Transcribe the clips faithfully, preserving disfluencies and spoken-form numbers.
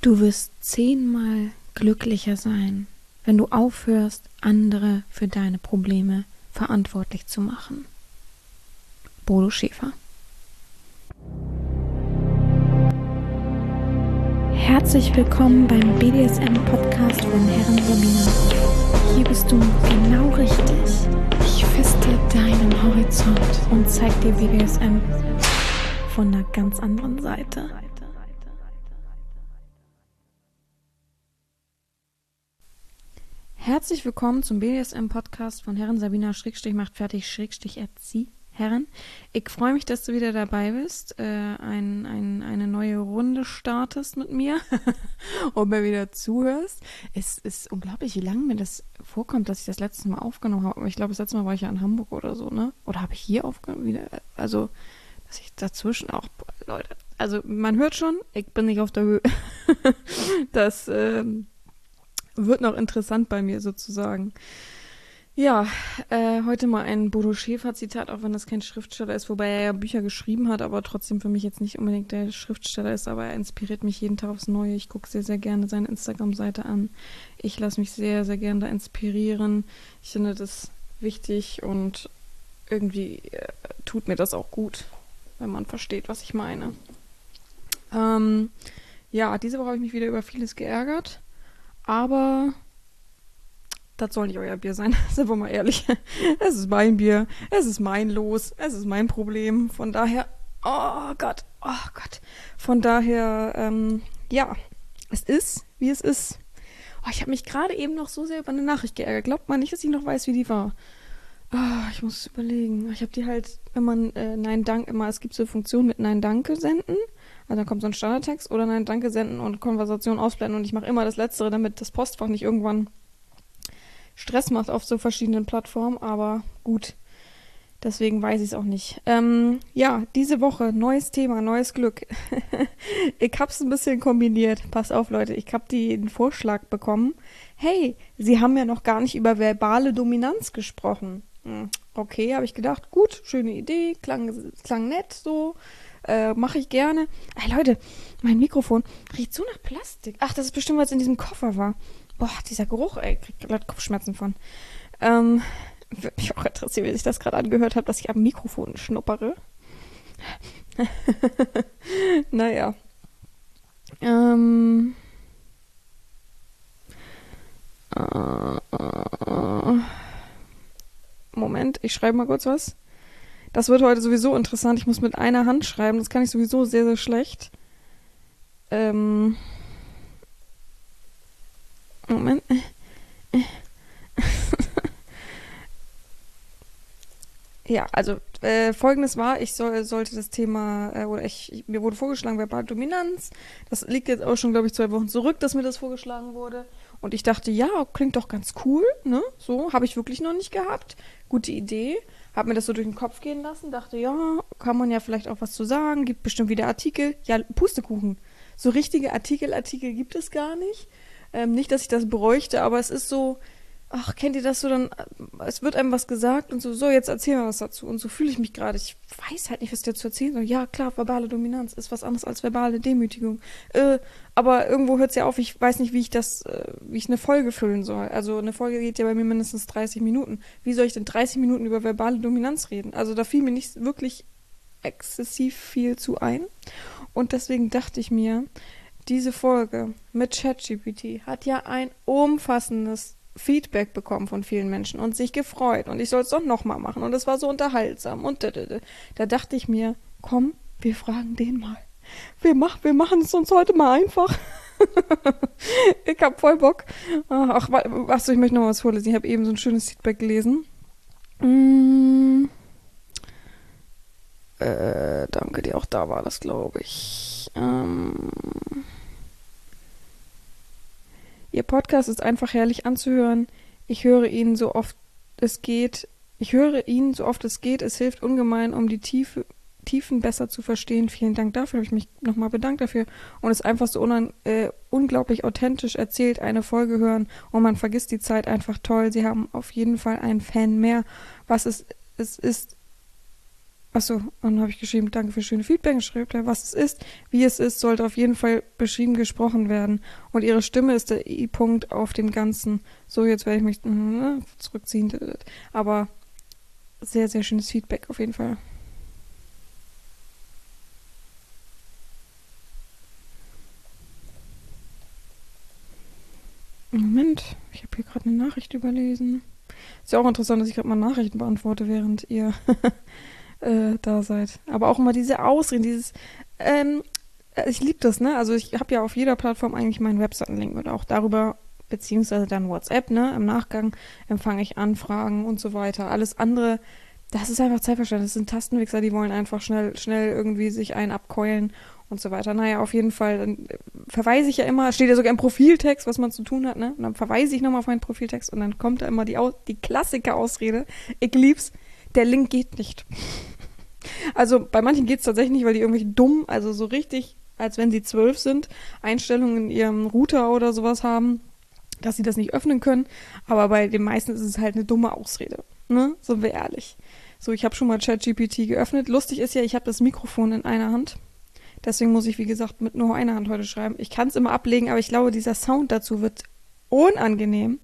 Du wirst zehnmal glücklicher sein, wenn du aufhörst, andere für deine Probleme verantwortlich zu machen. Bodo Schäfer. Herzlich willkommen beim B D S M-Podcast von Herren Sabina. Hier bist du genau richtig. Ich feste deinen Horizont und zeig dir B D S M von einer ganz anderen Seite. Herzlich willkommen zum B D S M-Podcast von Herren Sabina Schrägstrich macht fertig Schrägstrich erzieh Herren. Ich freue mich, dass du wieder dabei bist, äh, ein, ein, eine neue Runde startest mit mir und mir wieder zuhörst. Es ist unglaublich, wie lange mir das vorkommt, dass ich das letzte Mal aufgenommen habe. Ich glaube, das letzte Mal war ich ja in Hamburg oder so, ne? Oder habe ich hier aufgenommen? Wieder? Also, dass ich dazwischen auch, Leute, also man hört schon, ich bin nicht auf der Höhe. Das, ähm, wird noch interessant bei mir sozusagen. Ja, äh, heute mal ein Bodo Schäfer-Zitat, auch wenn das kein Schriftsteller ist, wobei er ja Bücher geschrieben hat, aber trotzdem für mich jetzt nicht unbedingt der Schriftsteller ist, aber er inspiriert mich jeden Tag aufs Neue. Ich gucke sehr, sehr gerne seine Instagram-Seite an. Ich lasse mich sehr, sehr gerne da inspirieren. Ich finde das wichtig und irgendwie äh, tut mir das auch gut, wenn man versteht, was ich meine. Ähm, ja, diese Woche habe ich mich wieder über vieles geärgert. Aber das soll nicht euer Bier sein, sind wir mal ehrlich. Es ist mein Bier, es ist mein Los, es ist mein Problem. Von daher, oh Gott, oh Gott. Von daher, ähm, ja, es ist, wie es ist. Oh, ich habe mich gerade eben noch so sehr über eine Nachricht geärgert. Glaubt man nicht, dass ich noch weiß, wie die war. Oh, ich muss überlegen. Ich habe die halt, wenn man äh, Nein, Dank immer, es gibt so eine Funktion mit Nein, Danke senden. Also dann kommt so ein Standardtext oder Nein, Danke senden und Konversation ausblenden. Und ich mache immer das Letztere, damit das Postfach nicht irgendwann Stress macht auf so verschiedenen Plattformen. Aber gut, deswegen weiß ich es auch nicht. Ähm, ja, diese Woche, neues Thema, neues Glück. Ich hab's ein bisschen kombiniert. Pass auf, Leute, ich habe den Vorschlag bekommen. Hey, Sie haben ja noch gar nicht über verbale Dominanz gesprochen. Hm, okay, habe ich gedacht, gut, schöne Idee, klang, klang nett so. Äh, mache ich gerne. Ey, Leute, mein Mikrofon riecht so nach Plastik. Ach, das ist bestimmt, weil es in diesem Koffer war. Boah, dieser Geruch, ey, ich krieg gerade Kopfschmerzen von. Ähm, würde mich auch interessieren, wie sich das gerade angehört hat, dass ich am Mikrofon schnuppere. Naja. Ähm. Äh, äh, Moment, ich schreibe mal kurz was. Das wird heute sowieso interessant. Ich muss mit einer Hand schreiben. Das kann ich sowieso sehr, sehr schlecht. Ähm. Moment. Ja, also äh, Folgendes war, ich soll, sollte das Thema, äh, oder ich, mir wurde vorgeschlagen, verbale Dominanz. Das liegt jetzt auch schon, glaube ich, zwei Wochen zurück, dass mir das vorgeschlagen wurde. Und ich dachte, ja, klingt doch ganz cool, ne? So, habe ich wirklich noch nicht gehabt. Gute Idee. Hab mir das so durch den Kopf gehen lassen, dachte, ja, kann man ja vielleicht auch was zu sagen, gibt bestimmt wieder Artikel. Ja, Pustekuchen. So richtige Artikel, Artikel gibt es gar nicht. Ähm, nicht, dass ich das bräuchte, aber es ist so, ach, kennt ihr das so, dann, es wird einem was gesagt und so, so, jetzt erzähl mal was dazu. Und so fühle ich mich gerade. Ich weiß halt nicht, was ich dazu erzählen soll. Ja, klar, verbale Dominanz ist was anderes als verbale Demütigung. Äh, aber irgendwo hört es ja auf, ich weiß nicht, wie ich das, äh, wie ich eine Folge füllen soll. Also eine Folge geht ja bei mir mindestens dreißig Minuten. Wie soll ich denn dreißig Minuten über verbale Dominanz reden? Also da fiel mir nicht wirklich exzessiv viel zu ein. Und deswegen dachte ich mir, diese Folge mit ChatGPT hat ja ein umfassendes Feedback bekommen von vielen Menschen und sich gefreut. Und ich soll es doch nochmal machen. Und es war so unterhaltsam. Und da, da, da. da dachte ich mir, komm, wir fragen den mal. Wir, mach, wir machen es uns heute mal einfach. Ich hab voll Bock. Ach, achso, ich möchte noch was vorlesen. Ich habe eben so ein schönes Feedback gelesen. Mm. Äh, danke dir, auch da war das, glaube ich. Ähm... Ihr Podcast ist einfach herrlich anzuhören. Ich höre ihn so oft es geht. Ich höre ihn so oft es geht. Es hilft ungemein, um die Tiefe, Tiefen besser zu verstehen. Vielen Dank dafür. Habe ich mich nochmal bedankt dafür. Und es ist einfach so unan, äh, unglaublich authentisch erzählt, eine Folge hören und man vergisst die Zeit einfach toll. Sie haben auf jeden Fall einen Fan mehr. Was es, es ist, Achso, und dann habe ich geschrieben, danke für schöne Feedback. Schreibt er, was es ist, wie es ist, sollte auf jeden Fall beschrieben, gesprochen werden. Und ihre Stimme ist der I-Punkt auf dem Ganzen. So, jetzt werde ich mich äh, zurückziehen. Aber sehr, sehr schönes Feedback auf jeden Fall. Moment, ich habe hier gerade eine Nachricht überlesen. Ist ja auch interessant, dass ich gerade mal Nachrichten beantworte, während ihr äh, da seid. Aber auch immer diese Ausreden, dieses, ähm, äh, ich liebe das, ne? Also ich habe ja auf jeder Plattform eigentlich meinen Webseitenlink und auch darüber, beziehungsweise dann WhatsApp, ne? Im Nachgang empfange ich Anfragen und so weiter. Alles andere, das ist einfach Zeitverschwendung. Das sind Tastenwichser, die wollen einfach schnell, schnell irgendwie sich einen abkeulen und so weiter. Naja, auf jeden Fall, dann verweise ich ja immer, steht ja sogar im Profiltext, was man zu tun hat, ne? Und dann verweise ich nochmal auf meinen Profiltext und dann kommt da immer die, Aus die Klassiker-Ausrede. Ich lieb's, der Link geht nicht. Also bei manchen geht es tatsächlich nicht, weil die irgendwie dumm, also so richtig, als wenn sie zwölf sind, Einstellungen in ihrem Router oder sowas haben, dass sie das nicht öffnen können. Aber bei den meisten ist es halt eine dumme Ausrede. Ne? Sind wir ehrlich. So, ich habe schon mal ChatGPT geöffnet. Lustig ist ja, ich habe das Mikrofon in einer Hand. Deswegen muss ich, wie gesagt, mit nur einer Hand heute schreiben. Ich kann es immer ablegen, aber ich glaube, dieser Sound dazu wird unangenehm.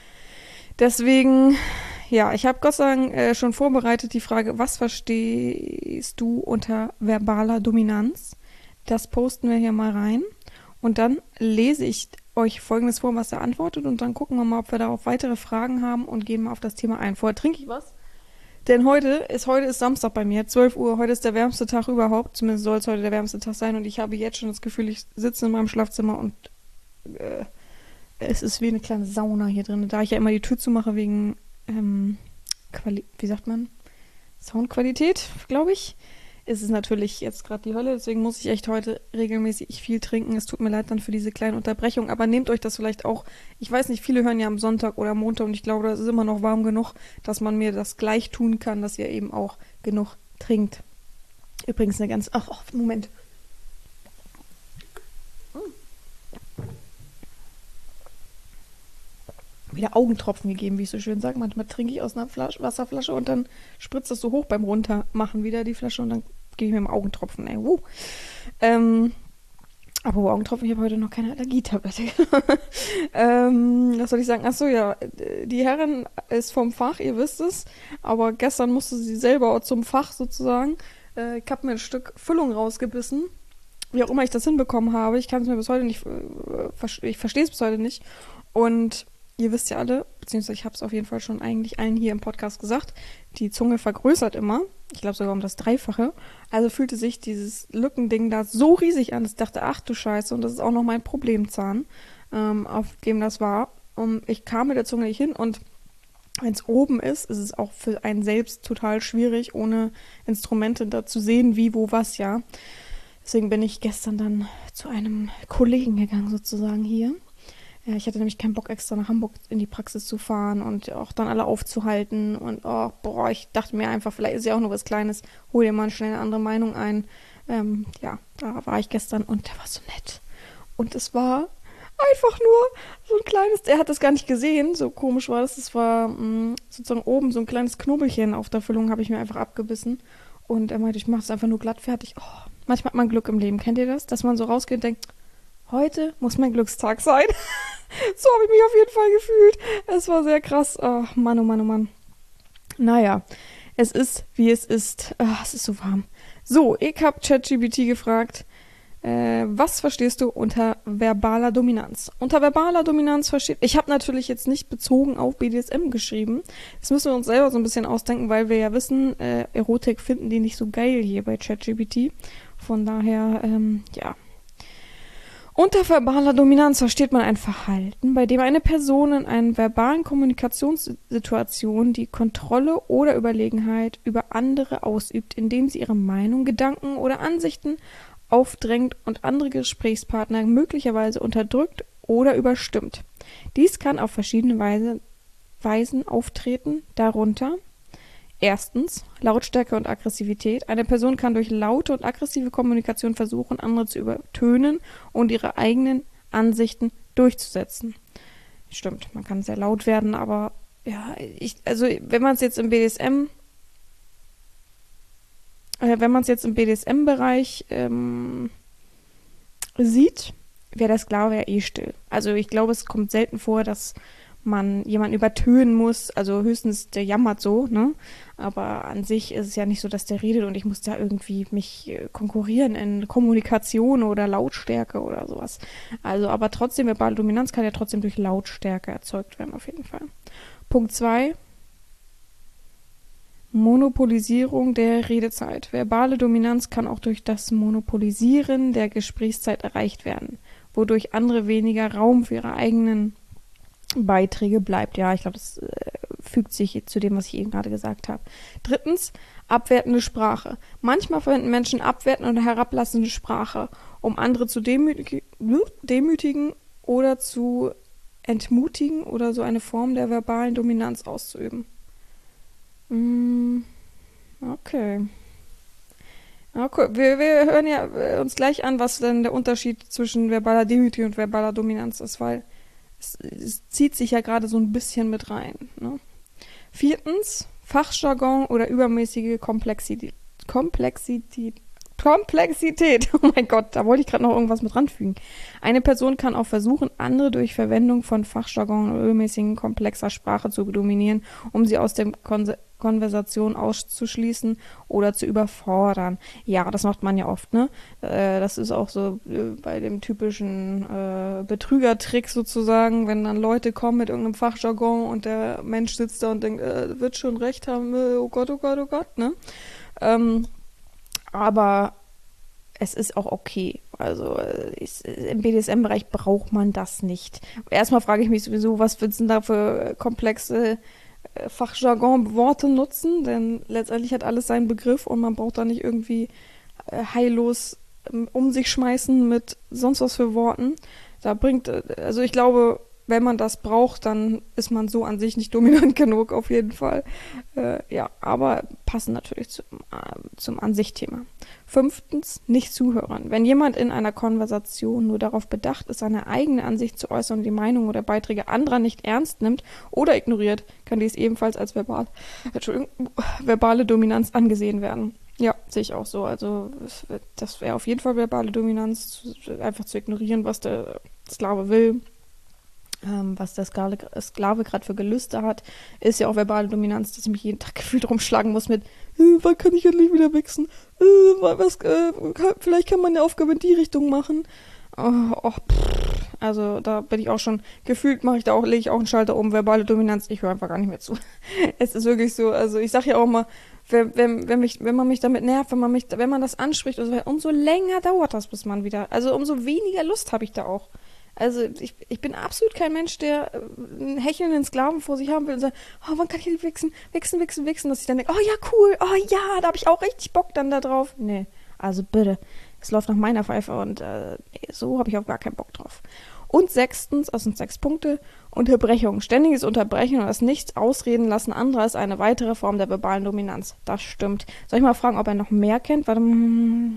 Deswegen, ja, ich habe Gott sei Dank äh, schon vorbereitet die Frage, was verstehst du unter verbaler Dominanz? Das posten wir hier mal rein. Und dann lese ich euch Folgendes vor, was er antwortet. Und dann gucken wir mal, ob wir darauf weitere Fragen haben und gehen mal auf das Thema ein. Vorher trinke ich was. Denn heute ist, heute ist Samstag bei mir, zwölf Uhr. Heute ist der wärmste Tag überhaupt. Zumindest soll es heute der wärmste Tag sein. Und ich habe jetzt schon das Gefühl, ich sitze in meinem Schlafzimmer und äh, es ist wie eine kleine Sauna hier drin. Da ich ja immer die Tür zumache wegen, ähm, Quali wie sagt man, Soundqualität, glaube ich, ist es natürlich jetzt gerade die Hölle. Deswegen muss ich echt heute regelmäßig viel trinken. Es tut mir leid dann für diese kleine Unterbrechung. Aber nehmt euch das vielleicht auch, ich weiß nicht, viele hören ja am Sonntag oder Montag und ich glaube, das ist immer noch warm genug, dass man mir das gleich tun kann, dass ihr eben auch genug trinkt. Übrigens eine ganz, ach, ach Moment. Wieder Augentropfen gegeben, wie ich so schön sage. Manchmal trinke ich aus einer Flasche, Wasserflasche und dann spritzt das so hoch beim Runtermachen wieder die Flasche und dann gebe ich mir einen Augentropfen. Ey, wuh. Ähm, aber Augentropfen, ich habe heute noch keine Allergietablette. ähm, was soll ich sagen? Achso, ja, die Herrin ist vom Fach, ihr wisst es, aber gestern musste sie selber zum Fach sozusagen. Äh, ich habe mir ein Stück Füllung rausgebissen. Wie auch immer ich das hinbekommen habe, ich kann es mir bis heute nicht, äh, ich verstehe es bis heute nicht. Und ihr wisst ja alle, beziehungsweise ich habe es auf jeden Fall schon eigentlich allen hier im Podcast gesagt, die Zunge vergrößert immer. Ich glaube sogar um das Dreifache. Also fühlte sich dieses Lückending da so riesig an, dass ich dachte, ach du Scheiße, und das ist auch noch mein Problemzahn, ähm, auf dem das war. Und ich kam mit der Zunge nicht hin und wenn es oben ist, ist es auch für einen selbst total schwierig, ohne Instrumente da zu sehen, wie, wo, was, ja. Deswegen bin ich gestern dann zu einem Kollegen gegangen, sozusagen hier. Ja, ich hatte nämlich keinen Bock, extra nach Hamburg in die Praxis zu fahren und auch dann alle aufzuhalten. Und oh, boah, ich dachte mir einfach, vielleicht ist ja auch nur was Kleines, hol dir mal schnell eine andere Meinung ein. Ähm, ja, da war ich gestern und der war so nett. Und es war einfach nur so ein kleines, er hat das gar nicht gesehen, so komisch war das. Es war mh, sozusagen oben so ein kleines Knubbelchen auf der Füllung, habe ich mir einfach abgebissen. Und er meinte, ich mache es einfach nur glatt fertig. Oh, manchmal hat man Glück im Leben, kennt ihr das? Dass man so rausgeht und denkt, heute muss mein Glückstag sein. So habe ich mich auf jeden Fall gefühlt. Es war sehr krass. Oh Mann, oh Mann, oh Mann. Naja, es ist, wie es ist. Oh, es ist so warm. So, ich habe ChatGPT gefragt, äh, was verstehst du unter verbaler Dominanz? Unter verbaler Dominanz versteht... Ich habe natürlich jetzt nicht bezogen auf B D S M geschrieben. Das müssen wir uns selber so ein bisschen ausdenken, weil wir ja wissen, äh, Erotik finden die nicht so geil hier bei ChatGPT. Von daher, ähm, ja... Unter verbaler Dominanz versteht man ein Verhalten, bei dem eine Person in einer verbalen Kommunikationssituation die Kontrolle oder Überlegenheit über andere ausübt, indem sie ihre Meinung, Gedanken oder Ansichten aufdrängt und andere Gesprächspartner möglicherweise unterdrückt oder überstimmt. Dies kann auf verschiedene Weise, Weisen auftreten, darunter erstens Lautstärke und Aggressivität. Eine Person kann durch laute und aggressive Kommunikation versuchen, andere zu übertönen und ihre eigenen Ansichten durchzusetzen. Stimmt, man kann sehr laut werden, aber ja, ich, also wenn man es jetzt im B D S M Äh, wenn man es jetzt im B D S M-Bereich ähm, sieht, wäre der Sklave ja eh still. Also ich glaube, es kommt selten vor, dass man jemanden übertönen muss. Also höchstens der jammert so, ne? Aber an sich ist es ja nicht so, dass der redet und ich muss da irgendwie mich äh, konkurrieren in Kommunikation oder Lautstärke oder sowas. Also, aber trotzdem, verbale Dominanz kann ja trotzdem durch Lautstärke erzeugt werden, auf jeden Fall. Punkt zwei. Monopolisierung der Redezeit. Verbale Dominanz kann auch durch das Monopolisieren der Gesprächszeit erreicht werden, wodurch andere weniger Raum für ihre eigenen Beiträge bleibt. Ja, ich glaube, das äh, fügt sich zu dem, was ich eben gerade gesagt habe. Drittens, abwertende Sprache. Manchmal verwenden Menschen abwertende oder herablassende Sprache, um andere zu demütig- demütigen oder zu entmutigen oder so eine Form der verbalen Dominanz auszuüben. Mm, okay. Okay, wir, wir hören ja äh, uns gleich an, was denn der Unterschied zwischen verbaler Demütigung und verbaler Dominanz ist, weil es, es zieht sich ja gerade so ein bisschen mit rein. Ne? Viertens, Fachjargon oder übermäßige Komplexität. Komplexität. Komplexität. Oh mein Gott, da wollte ich gerade noch irgendwas mit ranfügen. Eine Person kann auch versuchen, andere durch Verwendung von Fachjargon oder übermäßigen komplexer Sprache zu dominieren, um sie aus der Kon- Konversation auszuschließen oder zu überfordern. Ja, das macht man ja oft, ne? Äh, das ist auch so äh, bei dem typischen äh, Betrügertrick sozusagen, wenn dann Leute kommen mit irgendeinem Fachjargon und der Mensch sitzt da und denkt, äh, wird schon recht haben, äh, oh Gott, oh Gott, oh Gott, ne? Ähm, Aber es ist auch okay. Also äh, ich, im B D S M-Bereich braucht man das nicht. Erstmal frage ich mich sowieso, was willst du denn da für komplexe äh, Fachjargon-Worte nutzen? Denn letztendlich hat alles seinen Begriff und man braucht da nicht irgendwie äh, heillos ähm, um sich schmeißen mit sonst was für Worten. Da bringt, äh, also ich glaube, wenn man das braucht, dann ist man so an sich nicht dominant genug, auf jeden Fall. Äh, ja, aber passen natürlich zum, äh, zum An-sich-Thema. Fünftens, nicht zuhören. Wenn jemand in einer Konversation nur darauf bedacht ist, seine eigene Ansicht zu äußern und die Meinung oder Beiträge anderer nicht ernst nimmt oder ignoriert, kann dies ebenfalls als verbal, Entschuldigung, verbale Dominanz angesehen werden. Ja, sehe ich auch so. Also das wäre auf jeden Fall verbale Dominanz, einfach zu ignorieren, was der Sklave will. Ähm, was der Sklave, Sklave gerade für Gelüste hat, ist ja auch verbale Dominanz, dass ich mich jeden Tag gefühlt rumschlagen muss mit, äh, wann kann ich endlich wieder wichsen? Äh, was, äh, kann, vielleicht kann man eine Aufgabe in die Richtung machen. Oh, oh, also da bin ich auch schon, gefühlt mache ich da auch, lege ich auch einen Schalter um, verbale Dominanz, ich höre einfach gar nicht mehr zu. Es ist wirklich so, also ich sage ja auch mal, wenn, wenn, wenn, mich, wenn man mich damit nervt, wenn man mich, wenn man das anspricht, also, umso länger dauert das, bis man wieder, also umso weniger Lust habe ich da auch. Also ich, ich bin absolut kein Mensch, der einen hechelnden Sklaven vor sich haben will und sagt, oh, wann kann ich denn wichsen, wichsen, wichsen, wichsen, dass ich dann denke, oh ja, cool, oh ja, da habe ich auch richtig Bock dann da drauf. Nee, also bitte, es läuft nach meiner Pfeife und äh, so habe ich auch gar keinen Bock drauf. Und sechstens, aus den sechs Punkte, Unterbrechung. Ständiges Unterbrechen und das Nicht-Ausreden lassen anderer ist eine weitere Form der verbalen Dominanz. Das stimmt. Soll ich mal fragen, ob er noch mehr kennt? Warte mal.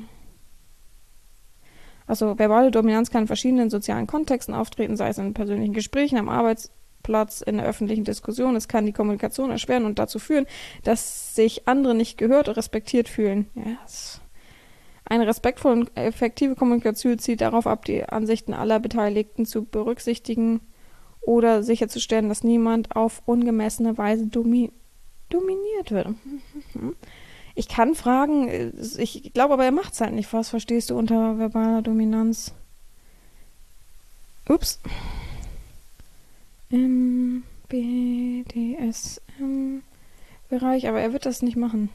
Also verbale Dominanz kann in verschiedenen sozialen Kontexten auftreten, sei es in persönlichen Gesprächen, am Arbeitsplatz, in der öffentlichen Diskussion. Es kann die Kommunikation erschweren und dazu führen, dass sich andere nicht gehört oder respektiert fühlen. Yes. Eine respektvolle und effektive Kommunikation zielt darauf ab, die Ansichten aller Beteiligten zu berücksichtigen oder sicherzustellen, dass niemand auf ungemessene Weise domi- dominiert wird. Ich kann fragen, ich glaube aber, er macht es halt nicht. Was verstehst du unter verbaler Dominanz? Ups. Im B D S M-Bereich, aber er wird das nicht machen.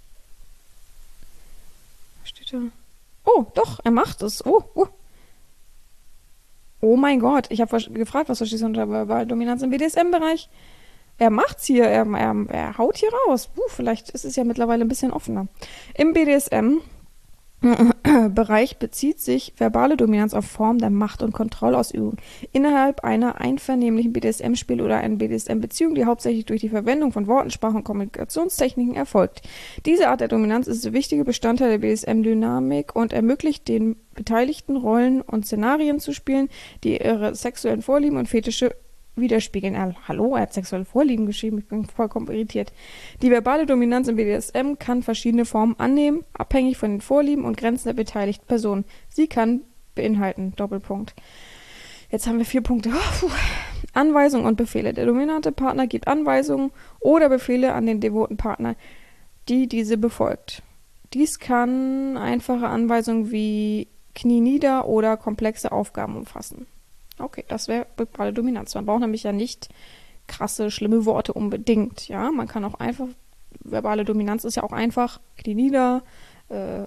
Was steht da? Oh, doch, er macht es. Oh, oh. Oh mein Gott, ich habe gefragt, was verstehst du unter verbaler Dominanz im B D S M-Bereich? Er macht's hier, er, er, er haut hier raus. Puh, vielleicht ist es ja mittlerweile ein bisschen offener. Im B D S M-Bereich bezieht sich verbale Dominanz auf Form der Macht- und Kontrollausübung innerhalb einer einvernehmlichen B D S M-Spiel oder einer B D S M-Beziehung, die hauptsächlich durch die Verwendung von Worten, Sprache und Kommunikationstechniken erfolgt. Diese Art der Dominanz ist ein wichtiger Bestandteil der B D S M-Dynamik und ermöglicht den Beteiligten Rollen und Szenarien zu spielen, die ihre sexuellen Vorlieben und Fetische widerspiegeln. Ah, hallo, er hat sexuelle Vorlieben geschrieben, ich bin vollkommen irritiert. Die verbale Dominanz im B D S M kann verschiedene Formen annehmen, abhängig von den Vorlieben und Grenzen der beteiligten Personen. Sie kann beinhalten, Doppelpunkt. Jetzt haben wir vier Punkte. Oh, puh. Anweisungen und Befehle. Der dominante Partner gibt Anweisungen oder Befehle an den devoten Partner, die diese befolgt. Dies kann einfache Anweisungen wie Knie nieder oder komplexe Aufgaben umfassen. Okay, das wäre verbale Dominanz. Man braucht nämlich ja nicht krasse, schlimme Worte unbedingt. Ja, man kann auch einfach, verbale Dominanz ist ja auch einfach, Knie nieder, äh,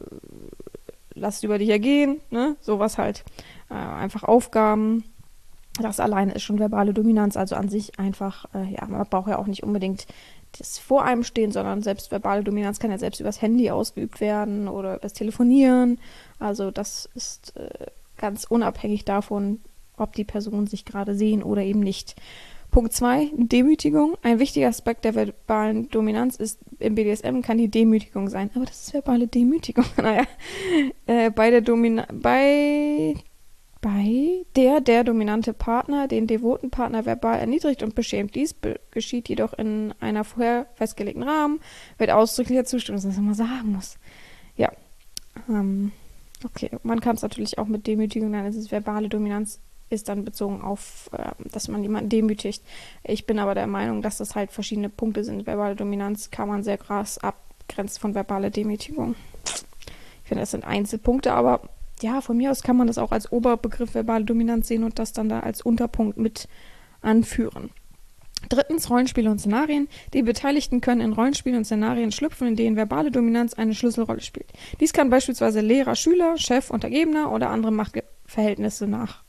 lass über dich ergehen, ne, sowas halt. Äh, einfach Aufgaben. Das alleine ist schon verbale Dominanz, also an sich einfach, äh, ja, man braucht ja auch nicht unbedingt das vor einem stehen, sondern selbst verbale Dominanz kann ja selbst übers Handy ausgeübt werden oder übers Telefonieren. Also das ist äh, ganz unabhängig davon, ob die Personen sich gerade sehen oder eben nicht. Punkt zwei, Demütigung. Ein wichtiger Aspekt der verbalen Dominanz ist, im B D S M kann die Demütigung sein. Aber das ist verbale Demütigung. Naja, äh, bei der Domina bei bei der der dominante Partner den devoten Partner verbal erniedrigt und beschämt. Dies be- geschieht jedoch in einer vorher festgelegten Rahmen, wird ausdrücklicher Zustimmung, dass man sagen muss. Ja, ähm, okay. Man kann es natürlich auch mit Demütigung nennen. Es ist verbale Dominanz, ist dann bezogen auf, äh, dass man jemanden demütigt. Ich bin aber der Meinung, dass das halt verschiedene Punkte sind. Verbale Dominanz kann man sehr krass abgrenzen von verbale Demütigung. Ich finde, das sind Einzelpunkte, aber ja, von mir aus kann man das auch als Oberbegriff verbale Dominanz sehen und das dann da als Unterpunkt mit anführen. Drittens, Rollenspiele und Szenarien. Die Beteiligten können in Rollenspielen und Szenarien schlüpfen, in denen verbale Dominanz eine Schlüsselrolle spielt. Dies kann beispielsweise Lehrer, Schüler, Chef, Untergebener oder andere Machtverhältnisse nach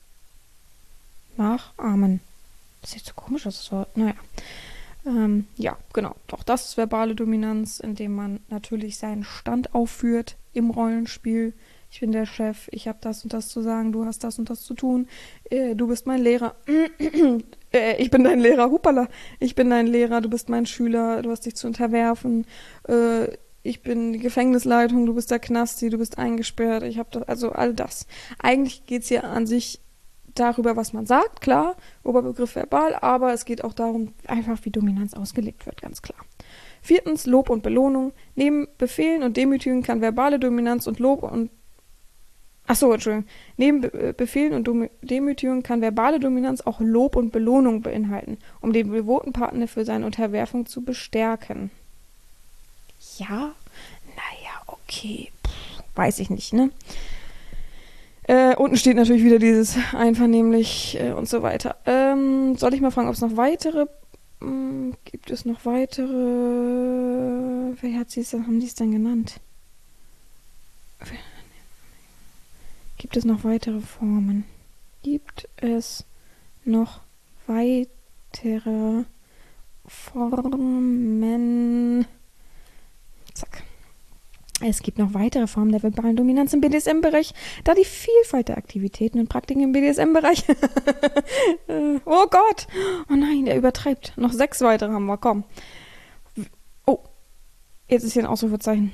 nachahmen. Das sieht so komisch aus, das Wort. Naja. Ähm, ja, genau. Auch das ist verbale Dominanz, indem man natürlich seinen Stand aufführt im Rollenspiel. Ich bin der Chef, ich habe das und das zu sagen, du hast das und das zu tun, äh, du bist mein Lehrer, äh, ich bin dein Lehrer, hupala, ich bin dein Lehrer, du bist mein Schüler, du hast dich zu unterwerfen, äh, ich bin die Gefängnisleitung, du bist der Knasti, du bist eingesperrt, ich habe das, also all das. Eigentlich geht es hier an sich darüber, was man sagt, klar, Oberbegriff verbal, aber es geht auch darum, einfach wie Dominanz ausgelegt wird, ganz klar. Viertens, Lob und Belohnung. Neben Befehlen und Demütigen kann verbale Dominanz und Lob und Achso, Entschuldigung. Neben Be- Befehlen und Dom- Demütigung kann verbale Dominanz auch Lob und Belohnung beinhalten, um den devoten Partner für seine Unterwerfung zu bestärken. Ja? Naja, okay. Pff, weiß ich nicht, ne? Äh, unten steht natürlich wieder dieses einvernehmlich äh, und so weiter. Ähm, soll ich mal fragen, ob es noch weitere... Mh, gibt es noch weitere... Wer hat sie es denn, haben die es denn genannt? Gibt es noch weitere Formen? Gibt es noch weitere Formen? Zack. Es gibt noch weitere Formen der verbalen Dominanz im B D S M-Bereich, da die Vielfalt der Aktivitäten und Praktiken im B D S M-Bereich... oh Gott! Oh nein, der übertreibt. Noch sechs weitere haben wir, komm. Oh, jetzt ist hier ein Ausrufezeichen.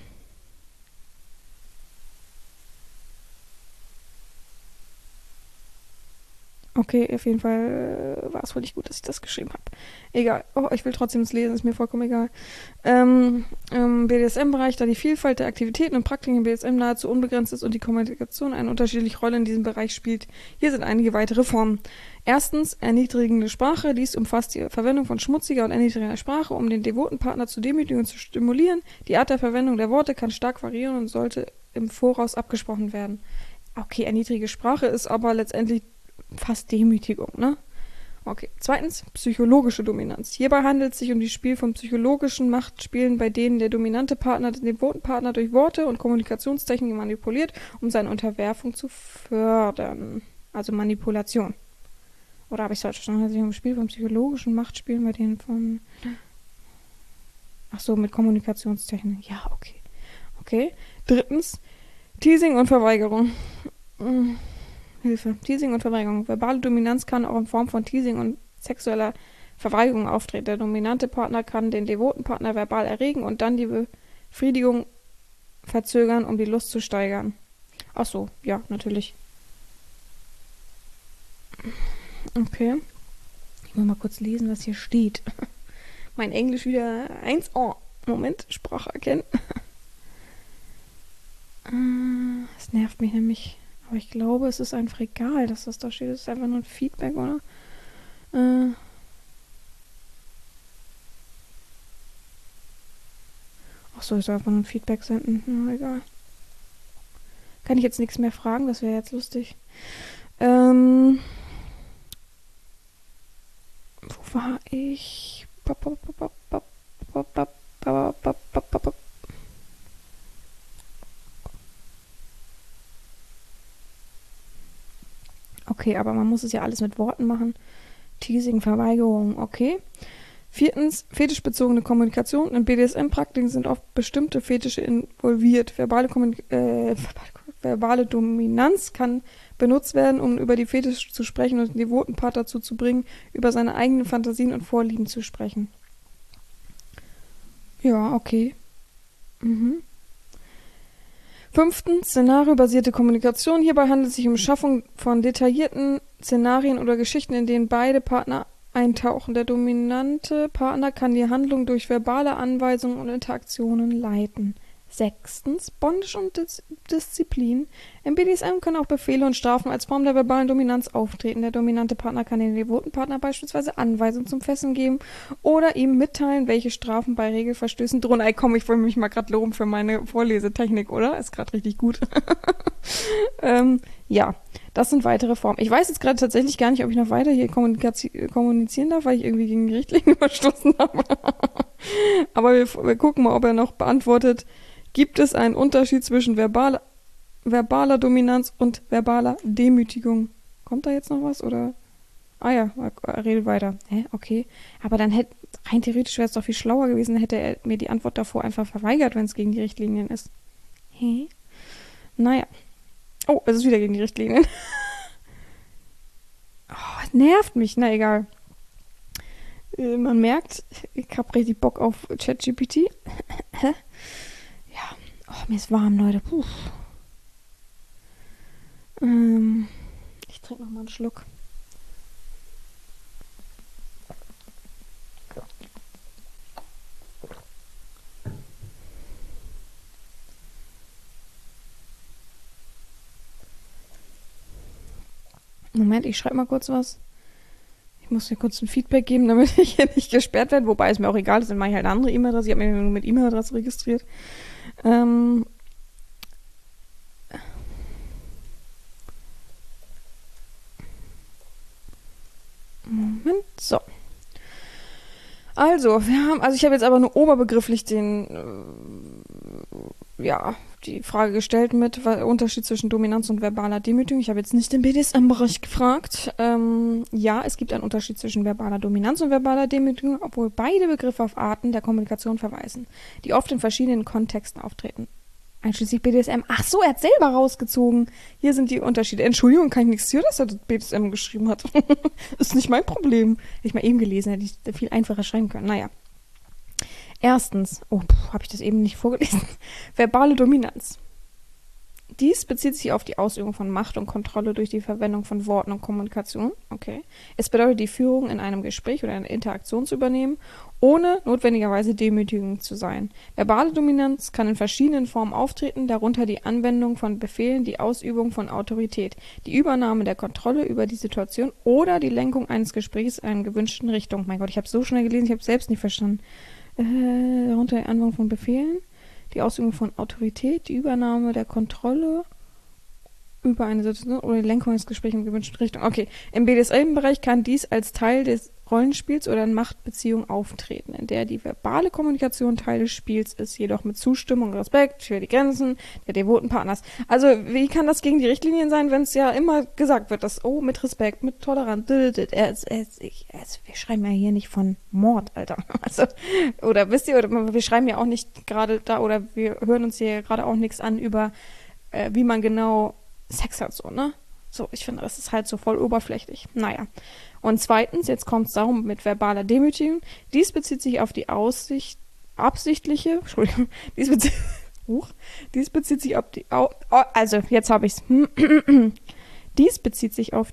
Okay, auf jeden Fall äh, war es wohl nicht gut, dass ich das geschrieben habe. Egal. Oh, ich will trotzdem es lesen, ist mir vollkommen egal. Ähm, Im B D S M-Bereich, da die Vielfalt der Aktivitäten und Praktiken im B D S M nahezu unbegrenzt ist und die Kommunikation eine unterschiedliche Rolle in diesem Bereich spielt, hier sind einige weitere Formen. Erstens, erniedrigende Sprache. Dies umfasst die Verwendung von schmutziger und erniedrigender Sprache, um den devoten Partner zu demütigen und zu stimulieren. Die Art der Verwendung der Worte kann stark variieren und sollte im Voraus abgesprochen werden. Okay, erniedrige Sprache ist aber letztendlich fast Demütigung, ne? Okay. Zweitens, psychologische Dominanz. Hierbei handelt es sich um das Spiel von psychologischen Machtspielen, bei denen der dominante Partner den devoten Partner durch Worte und Kommunikationstechniken manipuliert, um seine Unterwerfung zu fördern. Also Manipulation. Oder habe ich es falsch verstanden? Handelt es sich um das Spiel von psychologischen Machtspielen, bei denen von... Ach so, mit Kommunikationstechniken. Ja, okay. Okay. Drittens, Teasing und Verweigerung. Hm. Hilfe. Teasing und Verweigerung. Verbale Dominanz kann auch in Form von Teasing und sexueller Verweigerung auftreten. Der dominante Partner kann den devoten Partner verbal erregen und dann die Befriedigung verzögern, um die Lust zu steigern. Ach so, ja, natürlich. Okay. Ich muss mal kurz lesen, was hier steht. Mein Englisch wieder eins. Oh, Moment, Sprache erkennen. Es nervt mich nämlich. Aber ich glaube, es ist einfach egal, dass das da steht. Es ist einfach nur ein Feedback, oder? Äh. Ach so, ich soll einfach nur ein Feedback senden. Ja, egal. Kann ich jetzt nichts mehr fragen? Das wäre jetzt lustig. Ähm. Wo war ich? Okay, aber man muss es ja alles mit Worten machen. Teasing, Verweigerung, okay. Viertens, fetischbezogene Kommunikation. In B D S M-Praktiken sind oft bestimmte Fetische involviert. Verbale, Kommunik- äh, verbale Dominanz kann benutzt werden, um über die Fetische zu sprechen und den devoten Part dazu zu bringen, über seine eigenen Fantasien und Vorlieben zu sprechen. Ja, okay. Mhm. Fünftens, szenariobasierte Kommunikation. Hierbei handelt es sich um Schaffung von detaillierten Szenarien oder Geschichten, in denen beide Partner eintauchen. Der dominante Partner kann die Handlung durch verbale Anweisungen und Interaktionen leiten. Sechstens, Bondage und Dis- Disziplin. Im B D S M können auch Befehle und Strafen als Form der verbalen Dominanz auftreten. Der dominante Partner kann dem devoten Partner beispielsweise Anweisungen zum Fesseln geben oder ihm mitteilen, welche Strafen bei Regelverstößen drohen. Ey, komm, ich wollte mich mal gerade loben für meine Vorlesetechnik, oder? Ist gerade richtig gut. ähm, ja, das sind weitere Formen. Ich weiß jetzt gerade tatsächlich gar nicht, ob ich noch weiter hier kommunikazi- kommunizieren darf, weil ich irgendwie gegen die Richtlinie verstoßen habe. Aber wir, wir gucken mal, ob er noch beantwortet. Gibt es einen Unterschied zwischen verbal, verbaler Dominanz und verbaler Demütigung? Kommt da jetzt noch was, oder? Ah ja, er redet weiter. Hä, okay. Aber dann hätte, rein theoretisch wäre es doch viel schlauer gewesen, hätte er mir die Antwort davor einfach verweigert, wenn es gegen die Richtlinien ist. Hä? Naja. Oh, es ist wieder gegen die Richtlinien. Oh, es nervt mich. Na, egal. Äh, man merkt, ich habe richtig Bock auf ChatGPT. Ja, oh, mir ist warm, Leute. Puh. Ähm, ich trinke noch mal einen Schluck. Moment, ich schreibe mal kurz was. Ich muss dir kurz ein Feedback geben, damit ich hier nicht gesperrt werde. Wobei es mir auch egal ist, dann mache ich halt eine andere E-Mail-Adresse. Ich habe mich nur mit E-Mail-Adresse registriert. Ähm. Moment, so. Also, wir haben, also ich habe jetzt aber nur oberbegrifflich den, äh, ja, die Frage gestellt mit was, Unterschied zwischen Dominanz und verbaler Demütigung. Ich habe jetzt nicht den B D S M-Bereich gefragt. Ähm, ja, es gibt einen Unterschied zwischen verbaler Dominanz und verbaler Demütigung, obwohl beide Begriffe auf Arten der Kommunikation verweisen, die oft in verschiedenen Kontexten auftreten. Einschließlich B D S M. Ach so, er hat selber rausgezogen. Hier sind die Unterschiede. Entschuldigung, kann ich nichts für, dass er das B D S M geschrieben hat. Ist nicht mein Problem. Hätte ich mal eben gelesen, hätte ich viel einfacher schreiben können. Naja. Erstens, oh, habe ich das eben nicht vorgelesen. Verbale Dominanz. Dies bezieht sich auf die Ausübung von Macht und Kontrolle durch die Verwendung von Worten und Kommunikation. Okay. Es bedeutet, die Führung in einem Gespräch oder einer Interaktion zu übernehmen, ohne notwendigerweise demütigend zu sein. Verbale Dominanz kann in verschiedenen Formen auftreten, darunter die Anwendung von Befehlen, die Ausübung von Autorität, die Übernahme der Kontrolle über die Situation oder die Lenkung eines Gesprächs in einer gewünschten Richtung. Mein Gott, ich habe so schnell gelesen, ich habe es selbst nicht verstanden. Äh, darunter die Anwendung von Befehlen, die Ausübung von Autorität, die Übernahme der Kontrolle über eine Situation oder die Lenkung des Gesprächs in gewünschten Richtung. Okay, im B D S M-Bereich kann dies als Teil des Rollenspiels oder in Machtbeziehung auftreten, in der die verbale Kommunikation Teil des Spiels ist, jedoch mit Zustimmung und Respekt für die Grenzen der devoten Partners. Also, wie kann das gegen die Richtlinien sein, wenn es ja immer gesagt wird, dass, oh, mit Respekt, mit Toleranz, er, er, er, wir schreiben ja hier nicht von Mord, Alter. Also, oder wisst ihr, oder wir schreiben ja auch nicht gerade da, oder wir hören uns hier gerade auch nichts an über, äh, wie man genau Sex hat, so, ne? So, ich finde, das ist halt so voll oberflächlich. Naja. Und zweitens, jetzt kommt es darum mit verbaler Demütigung. Dies bezieht sich auf die Aussicht, absichtliche, Entschuldigung, dies bezieht, huch, dies bezieht sich auf die, au, oh, also, jetzt habe ich es. Dies bezieht sich auf die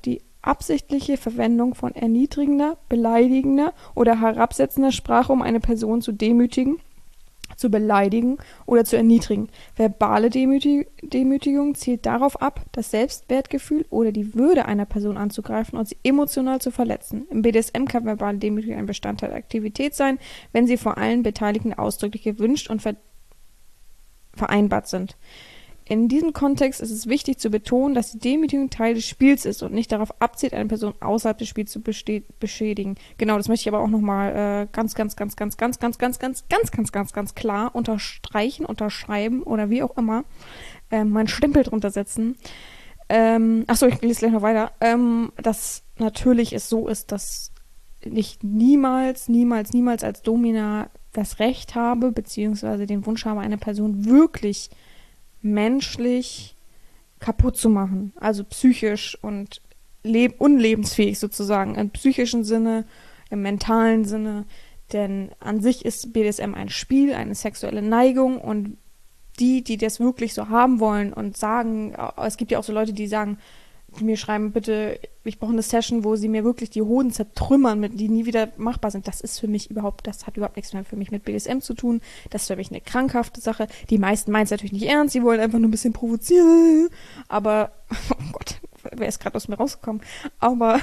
absichtliche Verwendung von erniedrigender, beleidigender oder herabsetzender Sprache, um eine Person zu demütigen, zu beleidigen oder zu erniedrigen. Verbale Demüti- Demütigung zielt darauf ab, das Selbstwertgefühl oder die Würde einer Person anzugreifen und sie emotional zu verletzen. Im B D S M kann verbale Demütigung ein Bestandteil der Aktivität sein, wenn sie vor allen Beteiligten ausdrücklich gewünscht und ver- vereinbart sind. In diesem Kontext ist es wichtig zu betonen, dass die Demütigung Teil des Spiels ist und nicht darauf abzielt, eine Person außerhalb des Spiels zu beste- beschädigen. Genau, das möchte ich aber auch nochmal äh, ganz, ganz, ganz, ganz, ganz, ganz, ganz, ganz, ganz, ganz, ganz, ganz klar unterstreichen, unterschreiben oder wie auch immer, äh, meinen Stempel drunter setzen. Ähm, achso, ich lese gleich noch weiter. Ähm, dass natürlich es so ist, dass ich niemals, niemals, niemals als Domina das Recht habe, beziehungsweise den Wunsch habe, eine Person wirklich menschlich kaputt zu machen, also psychisch und leb- unlebensfähig sozusagen, im psychischen Sinne, im mentalen Sinne, denn an sich ist B D S M ein Spiel, eine sexuelle Neigung und die, die das wirklich so haben wollen und sagen, es gibt ja auch so Leute, die sagen, die mir schreiben, bitte, ich brauche eine Session, wo sie mir wirklich die Hoden zertrümmern, mit, die nie wieder machbar sind. Das ist für mich überhaupt, das hat überhaupt nichts mehr für mich mit B D S M zu tun. Das ist für mich eine krankhafte Sache. Die meisten meinen es natürlich nicht ernst, sie wollen einfach nur ein bisschen provozieren. Aber, oh Gott, wer ist gerade aus mir rausgekommen? Aber,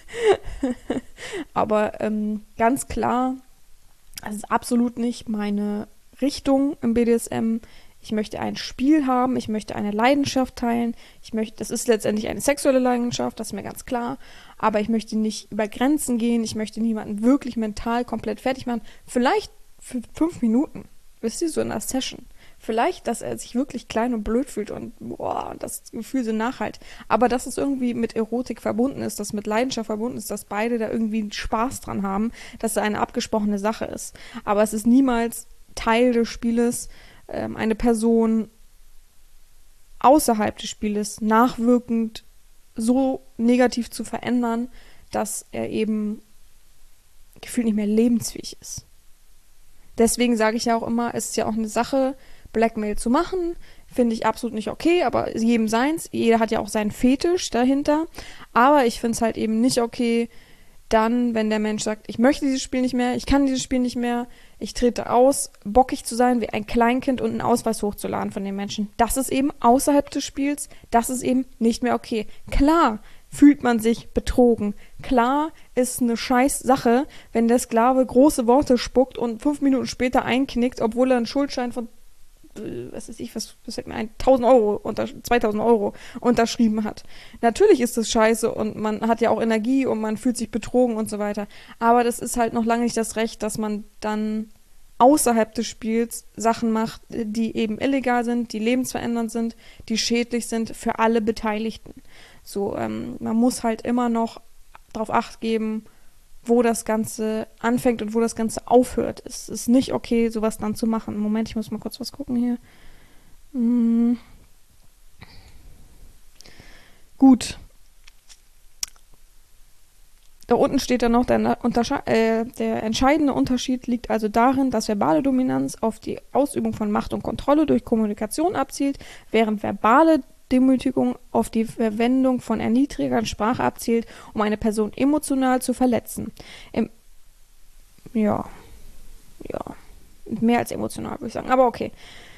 aber ähm, ganz klar, das ist absolut nicht meine Richtung im B D S M. Ich möchte ein Spiel haben, ich möchte eine Leidenschaft teilen, ich möchte, das ist letztendlich eine sexuelle Leidenschaft, das ist mir ganz klar, aber ich möchte nicht über Grenzen gehen, ich möchte niemanden wirklich mental komplett fertig machen, vielleicht für fünf Minuten, wisst ihr, so in einer Session, vielleicht, dass er sich wirklich klein und blöd fühlt und boah, das Gefühl so nachhalt, aber dass es irgendwie mit Erotik verbunden ist, dass mit Leidenschaft verbunden ist, dass beide da irgendwie Spaß dran haben, dass da eine abgesprochene Sache ist, aber es ist niemals Teil des Spieles, eine Person außerhalb des Spieles nachwirkend so negativ zu verändern, dass er eben gefühlt nicht mehr lebensfähig ist. Deswegen sage ich ja auch immer, es ist ja auch eine Sache, Blackmail zu machen, finde ich absolut nicht okay, aber jedem seins, jeder hat ja auch seinen Fetisch dahinter, aber ich finde es halt eben nicht okay, dann, wenn der Mensch sagt, ich möchte dieses Spiel nicht mehr, ich kann dieses Spiel nicht mehr, ich trete aus, bockig zu sein wie ein Kleinkind und einen Ausweis hochzuladen von den Menschen. Das ist eben außerhalb des Spiels, das ist eben nicht mehr okay. Klar fühlt man sich betrogen. Klar ist eine scheiß Sache, wenn der Sklave große Worte spuckt und fünf Minuten später einknickt, obwohl er einen Schuldschein von was weiß ich, was, was fällt mir ein, tausend Euro, unter, zweitausend Euro unterschrieben hat. Natürlich ist das scheiße und man hat ja auch Energie und man fühlt sich betrogen und so weiter. Aber das ist halt noch lange nicht das Recht, dass man dann außerhalb des Spiels Sachen macht, die eben illegal sind, die lebensverändernd sind, die schädlich sind für alle Beteiligten. So, ähm, man muss halt immer noch darauf Acht geben, wo das Ganze anfängt und wo das Ganze aufhört. Es ist nicht okay, sowas dann zu machen. Moment, ich muss mal kurz was gucken hier. Hm. Gut. Da unten steht dann noch, der, Untersche- äh, der entscheidende Unterschied liegt also darin, dass verbale Dominanz auf die Ausübung von Macht und Kontrolle durch Kommunikation abzielt, während verbale Demütigung auf die Verwendung von erniedrigender Sprache abzielt, um eine Person emotional zu verletzen. Im, ja, ja, mehr als emotional, würde ich sagen, aber okay.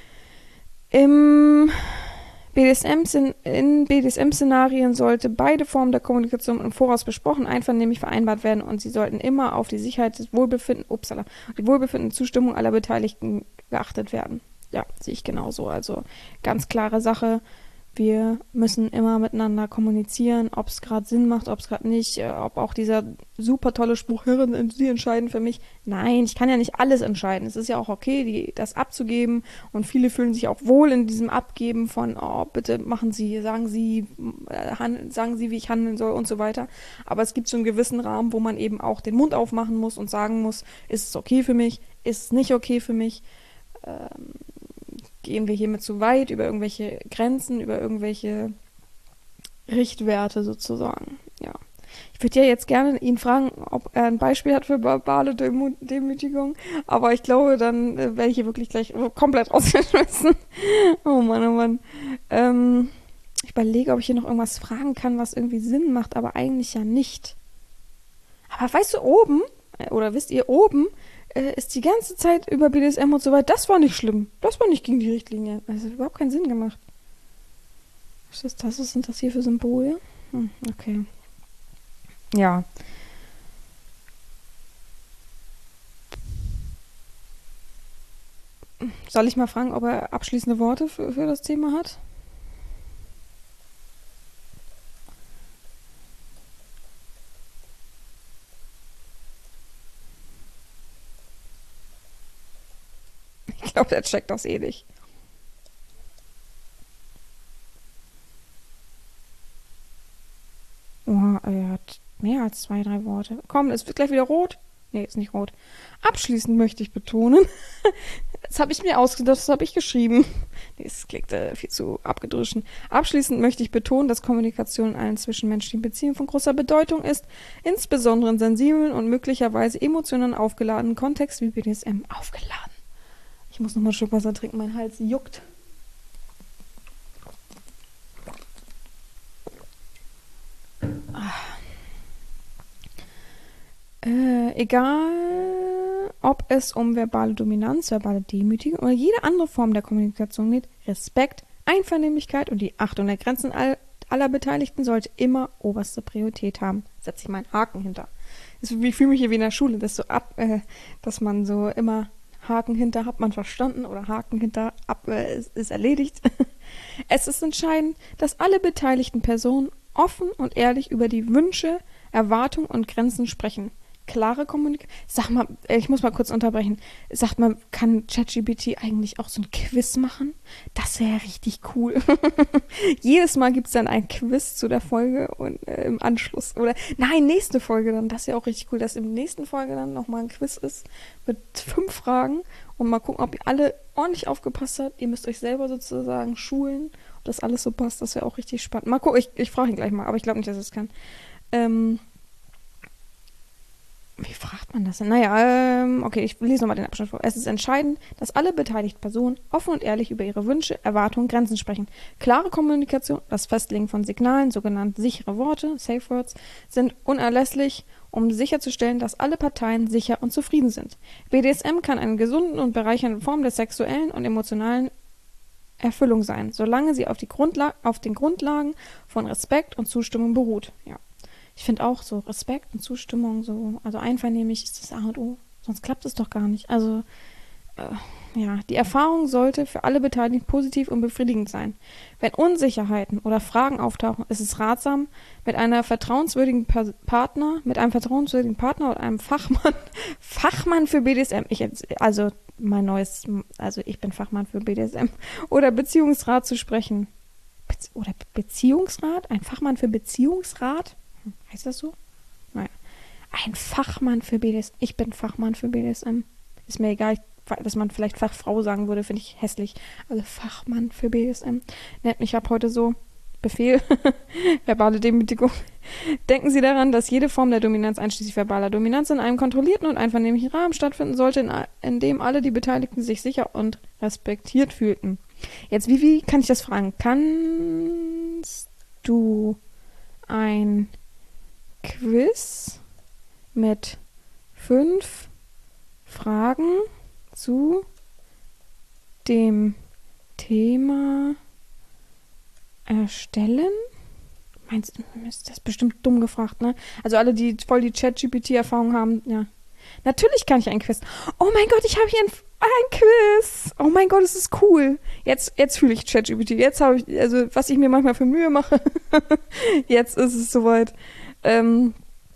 Im B D S M, in B D S M-Szenarien sollte beide Formen der Kommunikation im Voraus besprochen, einvernehmlich vereinbart werden und sie sollten immer auf die Sicherheit des Wohlbefinden, upsala, die Wohlbefinden und Zustimmung aller Beteiligten geachtet werden. Ja, sehe ich genauso. Also ganz klare Sache. Wir müssen immer miteinander kommunizieren, ob es gerade Sinn macht, ob es gerade nicht, äh, ob auch dieser super tolle Spruch, Herren, Sie entscheiden für mich. Nein, ich kann ja nicht alles entscheiden. Es ist ja auch okay, die, das abzugeben und viele fühlen sich auch wohl in diesem Abgeben von, oh, bitte machen Sie, sagen Sie, äh, hand, sagen Sie, wie ich handeln soll und so weiter. Aber es gibt so einen gewissen Rahmen, wo man eben auch den Mund aufmachen muss und sagen muss, ist es okay für mich, ist es nicht okay für mich, ähm, gehen wir hiermit zu weit, über irgendwelche Grenzen, über irgendwelche Richtwerte sozusagen. Ja. Ich würde ja jetzt gerne ihn fragen, ob er ein Beispiel hat für verbale Demü- Demütigung, aber ich glaube, dann äh, werde ich hier wirklich gleich komplett rausgeschmissen. Oh Mann, oh Mann. Ähm, ich Ich überlege, ob ich hier noch irgendwas fragen kann, was irgendwie Sinn macht, aber eigentlich ja nicht. Aber weißt du, oben, oder wisst ihr, oben äh, ist die ganze Zeit über B D S M und so weiter. Das war nicht schlimm. Das war nicht gegen die Richtlinie. Das hat überhaupt keinen Sinn gemacht. Was ist das? Was sind das hier für Symbole? Hm, okay. Ja. Soll ich mal fragen, ob er abschließende Worte für, für das Thema hat? Ich glaube, der checkt das eh nicht. Oh, er hat mehr als zwei, drei Worte. Komm, es wird gleich wieder rot. Nee, ist nicht rot. Abschließend möchte ich betonen, das habe ich mir ausgedacht, das habe ich geschrieben. Nee, es klingt äh, viel zu abgedroschen. Abschließend möchte ich betonen, dass Kommunikation in allen zwischenmenschlichen Beziehungen von großer Bedeutung ist, insbesondere in sensiblen und möglicherweise emotional aufgeladenen Kontext wie B D S M. Aufgeladen. Ich muss nochmal einen Schluck Wasser trinken, mein Hals juckt. Ah. Äh, egal, ob es um verbale Dominanz, verbale Demütigung oder jede andere Form der Kommunikation geht, Respekt, Einvernehmlichkeit und die Achtung der Grenzen all, aller Beteiligten sollte immer oberste Priorität haben. Setze ich meinen Haken hinter. Ich fühle mich hier wie in der Schule, dass, so ab, äh, dass man so immer Haken hinter, hat man verstanden, oder Haken hinter, ab, äh, ist, ist erledigt. Es ist entscheidend, dass alle beteiligten Personen offen und ehrlich über die Wünsche, Erwartungen und Grenzen sprechen. Klare Kommunikation. Sag mal, ich muss mal kurz unterbrechen. Sag mal, kann ChatGPT eigentlich auch so ein Quiz machen? Das wäre ja richtig cool. Jedes Mal gibt es dann ein Quiz zu der Folge und äh, im Anschluss. Oder, nein, nächste Folge dann. Das ist ja auch richtig cool, dass im nächsten Folge dann nochmal ein Quiz ist mit fünf Fragen und mal gucken, ob ihr alle ordentlich aufgepasst habt. Ihr müsst euch selber sozusagen schulen, ob das alles so passt. Das wäre auch richtig spannend. Mal gucken, ich, ich frage ihn gleich mal, aber ich glaube nicht, dass er es kann. Ähm, Wie fragt man das denn? Naja, ähm, okay, ich lese nochmal den Abschnitt vor. Es ist entscheidend, dass alle beteiligten Personen offen und ehrlich über ihre Wünsche, Erwartungen, Grenzen sprechen. Klare Kommunikation, das Festlegen von Signalen, sogenannte sichere Worte, Safe Words, sind unerlässlich, um sicherzustellen, dass alle Parteien sicher und zufrieden sind. B D S M kann eine gesunde und bereichernde Form der sexuellen und emotionalen Erfüllung sein, solange sie auf, die Grundla- auf den Grundlagen von Respekt und Zustimmung beruht. Ja. Ich finde auch so Respekt und Zustimmung, so, also einvernehmlich ist das A und O. Sonst klappt es doch gar nicht. Also, äh, ja, die Erfahrung sollte für alle Beteiligten positiv und befriedigend sein. Wenn Unsicherheiten oder Fragen auftauchen, ist es ratsam, mit einer vertrauenswürdigen pa- Partner, mit einem vertrauenswürdigen Partner oder einem Fachmann, Fachmann für B D S M, ich jetzt, also mein neues, also ich bin Fachmann für B D S M, oder Beziehungsrat zu sprechen. Be- oder Beziehungsrat? Ein Fachmann für Beziehungsrat? Heißt das so? Naja. Ein Fachmann für B D S M. Ich bin Fachmann für B D S M. Ist mir egal, dass man vielleicht Fachfrau sagen würde, finde ich hässlich. Also Fachmann für B D S M. Nennt mich ab heute so. Befehl. Verbale Demütigung. Denken Sie daran, dass jede Form der Dominanz, einschließlich verbaler Dominanz, in einem kontrollierten und einvernehmlichen Rahmen stattfinden sollte, in, in dem alle die Beteiligten sich sicher und respektiert fühlten. Jetzt, wie, wie kann ich das fragen? Kannst du ein Quiz mit fünf Fragen zu dem Thema erstellen? Meinst du, ist das bestimmt dumm gefragt, ne? Also alle, die voll die ChatGPT-Erfahrung haben, ja. Natürlich kann ich ein Quiz. Oh mein Gott, ich habe hier ein, ein Quiz. Oh mein Gott, es ist cool. Jetzt, jetzt fühle ich ChatGPT. Jetzt habe ich, also was ich mir manchmal für Mühe mache, jetzt ist es soweit. Ähm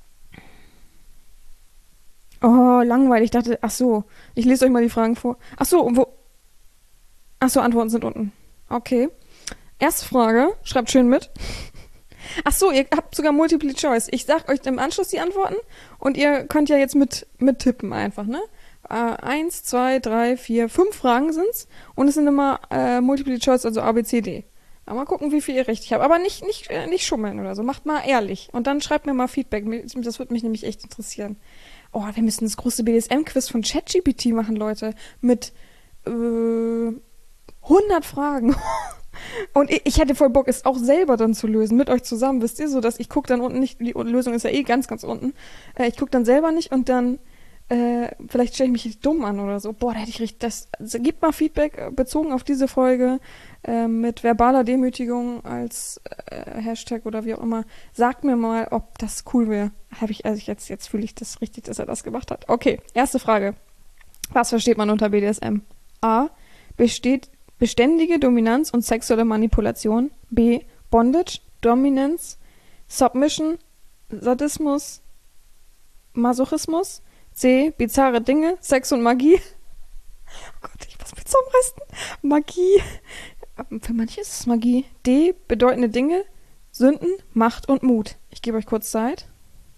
oh, langweilig. Ich dachte, ach so, ich lese euch mal die Fragen vor. Ach so, wo? Ach so, Antworten sind unten. Okay. Erste Frage, schreibt schön mit. Ach so, ihr habt sogar Multiple Choice. Ich sag euch im Anschluss die Antworten und ihr könnt ja jetzt mit, mit tippen einfach, ne? Äh, eins, zwei, drei, vier, fünf Fragen sind's und es sind immer äh, Multiple Choice, also A, B, C, D. Aber mal gucken, wie viel ihr richtig habt. Aber nicht, nicht, äh, nicht schummeln oder so. Macht mal ehrlich. Und dann schreibt mir mal Feedback. Das würde mich nämlich echt interessieren. Oh, wir müssen das große B D S M-Quiz von ChatGPT machen, Leute. Mit äh, hundert Fragen. Und ich, ich hätte voll Bock, es auch selber dann zu lösen, mit euch zusammen, wisst ihr, so dass ich gucke dann unten nicht, die Lösung ist ja eh ganz, ganz unten. Äh, ich gucke dann selber nicht und dann äh, vielleicht stelle ich mich richtig dumm an oder so. Boah, da hätte ich richtig, das, also, gebt mal Feedback äh, bezogen auf diese Folge äh, mit verbaler Demütigung als äh, Hashtag oder wie auch immer. Sagt mir mal, ob das cool wäre. Habe ich, also jetzt, jetzt fühle ich das richtig, dass er das gemacht hat. Okay, erste Frage. Was versteht man unter B D S M? A. Besteht beständige Dominanz und sexuelle Manipulation. B. Bondage, Dominanz, Submission, Sadismus, Masochismus. C. Bizarre Dinge, Sex und Magie. Oh Gott, ich muss mich zusammenreißen. Magie. Für manche ist es Magie. D. Bedeutende Dinge, Sünden, Macht und Mut. Ich gebe euch kurz Zeit.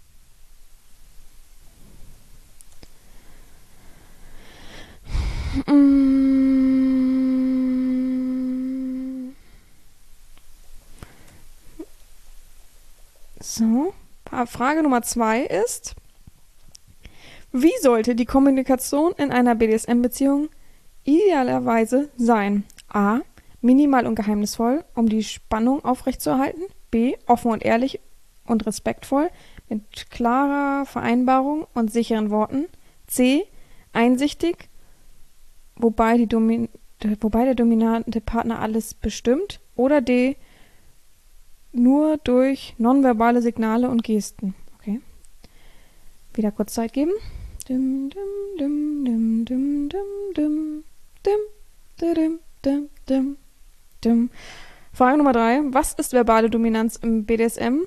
So, Frage Nummer zwei ist, wie sollte die Kommunikation in einer B D S M-Beziehung idealerweise sein? A. Minimal und geheimnisvoll, um die Spannung aufrechtzuerhalten. B. Offen und ehrlich und respektvoll, mit klarer Vereinbarung und sicheren Worten. C. Einsichtig, wobei, die Domin- wobei der dominante Partner alles bestimmt. Oder D. Nur durch nonverbale Signale und Gesten. Okay. Wieder kurz Zeit geben. Dim, dim, dim, dim, dim, dim, dim, dim, dim, dim, dim, dim. Frage Nummer drei. Was ist verbale Dominanz im B D S M?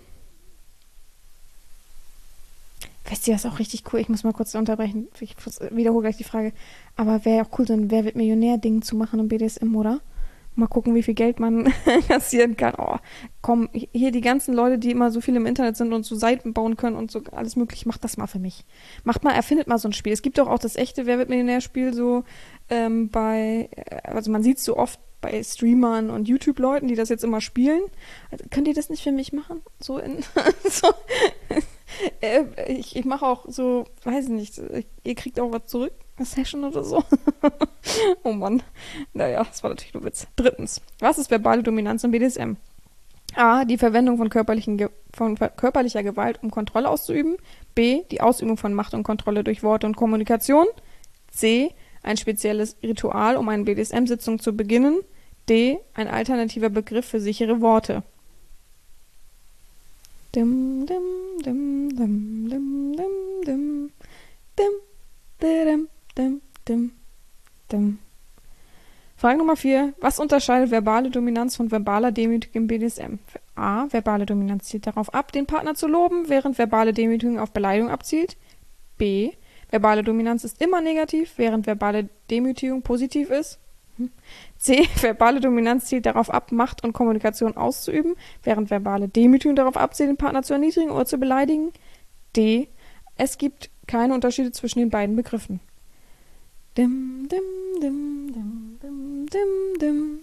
Wisst ihr, das ist auch richtig cool. Ich muss mal kurz unterbrechen. Ich wiederhole gleich die Frage. Aber wäre ja auch cool, so ein Wer wird Millionär-Ding zu machen im B D S M, oder? Mal gucken, wie viel Geld man kassieren kann. Oh, komm, hier die ganzen Leute, die immer so viel im Internet sind und so Seiten bauen können und so alles mögliche, macht das mal für mich. Macht mal, erfindet mal so ein Spiel. Es gibt doch auch das echte Wer wird Millionär-Spiel so ähm, bei, also man sieht es so oft bei Streamern und YouTube-Leuten, die das jetzt immer spielen. Also, könnt ihr das nicht für mich machen? So in, so, äh, ich, ich mache auch so, weiß ich nicht, ihr kriegt auch was zurück. Session oder so. Oh Mann. Naja, das war natürlich nur Witz. Drittens. Was ist verbale Dominanz im B D S M? A. Die Verwendung von, körperlichen Ge- von körperlicher Gewalt, um Kontrolle auszuüben. B. Die Ausübung von Macht und Kontrolle durch Worte und Kommunikation. C. Ein spezielles Ritual, um eine B D S M-Sitzung zu beginnen. D. Ein alternativer Begriff für sichere Worte. Dim, dim, dim, dim, dim, dim, dim, dim, dim. Dim, dim, dim. Frage Nummer vier. Was unterscheidet verbale Dominanz von verbaler Demütigung im B D S M? A. Verbale Dominanz zielt darauf ab, den Partner zu loben, während verbale Demütigung auf Beleidigung abzielt. B. Verbale Dominanz ist immer negativ, während verbale Demütigung positiv ist. C. Verbale Dominanz zielt darauf ab, Macht und Kommunikation auszuüben, während verbale Demütigung darauf abzielt, den Partner zu erniedrigen oder zu beleidigen. D. Es gibt keine Unterschiede zwischen den beiden Begriffen. Dim, dim, dim, dim, dim, dim, dim.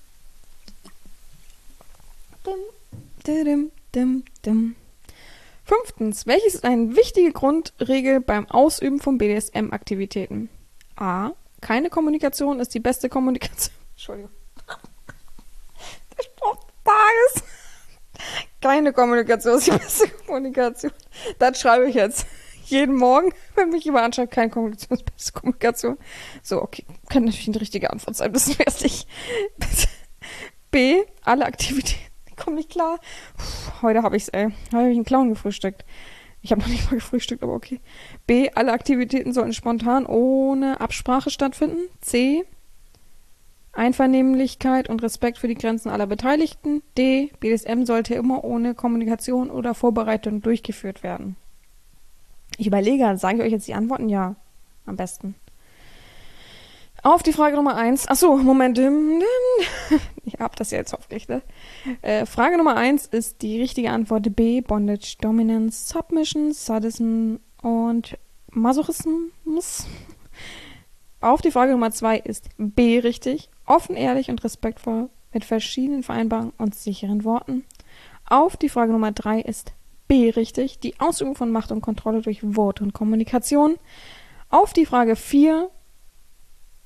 Dim, dim, dim, dim. Fünftens. Welches ist eine wichtige Grundregel beim Ausüben von B D S M-Aktivitäten? A. Keine Kommunikation ist die beste Kommunikation. Entschuldigung. Der Spruch des Tages. Keine Kommunikation ist die beste Kommunikation. Das schreibe ich jetzt. Jeden Morgen, wenn mich jemand anschreibt, keine Kommunikation ist beste Kommunikation. So, okay, kann natürlich eine richtige Antwort sein, wissen wir es nicht. B, alle Aktivitäten, ich komme nicht klar. Puh, heute habe ich es, ey. Heute habe ich einen Clown gefrühstückt. Ich habe noch nicht mal gefrühstückt, aber okay. B, alle Aktivitäten sollten spontan ohne Absprache stattfinden. C, Einvernehmlichkeit und Respekt für die Grenzen aller Beteiligten. D, B D S M sollte immer ohne Kommunikation oder Vorbereitung durchgeführt werden. Ich überlege, sage ich euch jetzt die Antworten? Ja, am besten. Auf die Frage Nummer eins. Achso, Moment. Ich hab das ja jetzt hoffentlich, ne? Äh, Frage Nummer eins ist die richtige Antwort B. Bondage, Dominance, Submission, Sadism und Masochismus. Auf die Frage Nummer zwei ist B richtig. Offen, ehrlich und respektvoll mit verschiedenen Vereinbarungen und sicheren Worten. Auf die Frage Nummer drei ist B richtig. Die Ausübung von Macht und Kontrolle durch Worte und Kommunikation. Auf die Frage vier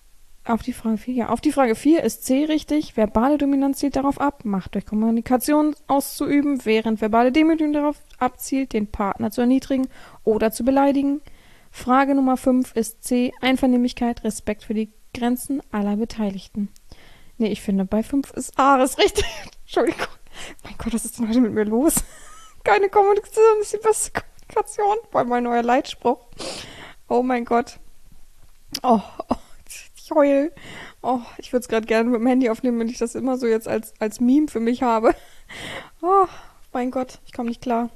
Auf die Frage vier, ja. Auf die Frage vier ist C richtig. Verbale Dominanz zielt darauf ab, Macht durch Kommunikation auszuüben, während verbale Demütigung darauf abzielt, den Partner zu erniedrigen oder zu beleidigen. Frage Nummer fünf ist C. Einvernehmlichkeit, Respekt für die Grenzen aller Beteiligten. Nee, ich finde, bei fünf ist A das richtig. Entschuldigung. Mein Gott, was ist denn heute mit mir los? Keine Kommunikation ist die beste Kommunikation. Vor allem mein neuer Leitspruch. Oh mein Gott. Oh, oh. Ich heul. Oh, ich würde es gerade gerne mit dem Handy aufnehmen, wenn ich das immer so jetzt als, als Meme für mich habe. Oh, mein Gott, ich komme nicht klar.